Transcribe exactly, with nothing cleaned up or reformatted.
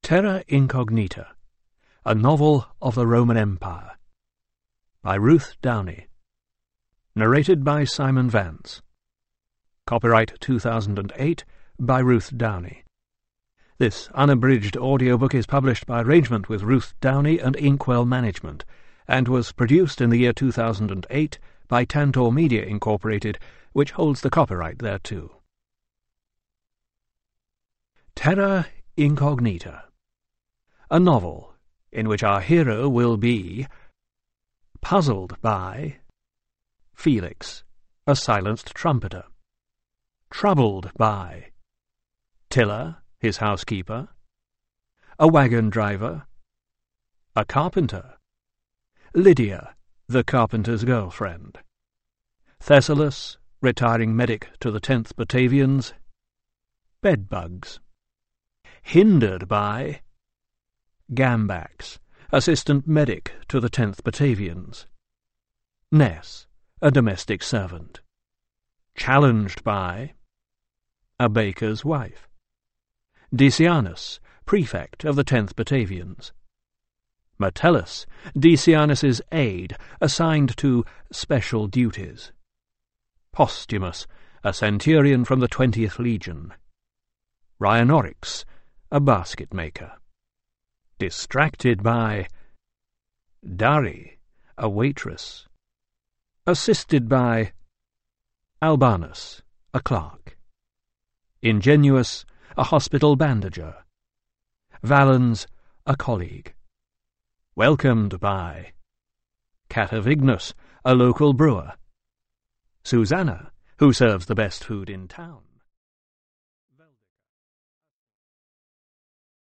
Terra Incognita, a novel of the Roman Empire, by Ruth Downey. Narrated by Simon Vance. Copyright two thousand eight by Ruth Downey. This unabridged audiobook is published by arrangement with Ruth Downey and Inkwell Management, and was produced in the year two thousand eight by Tantor Media Incorporated, which holds the copyright thereto. Terra Incognita, a novel in which our hero will be puzzled by Felix, a silenced trumpeter, troubled by Tilla, his housekeeper, a wagon driver, a carpenter, Lydia, the carpenter's girlfriend, Thessalus, retiring medic to the tenth Batavians, bedbugs, hindered by Gambax, assistant medic to the tenth Batavians, Ness, a domestic servant, challenged by a baker's wife, Decianus, prefect of the tenth Batavians, Metellus, Decianus's aide, assigned to special duties, Postumus, a centurion from the twentieth Legion, Rhinoryx, a basket-maker, distracted by Dari, a waitress, assisted by Albanus, a clerk, Ingenuous, a hospital bandager, Valens, a colleague, welcomed by Catavignus, a local brewer, Susanna, who serves the best food in town.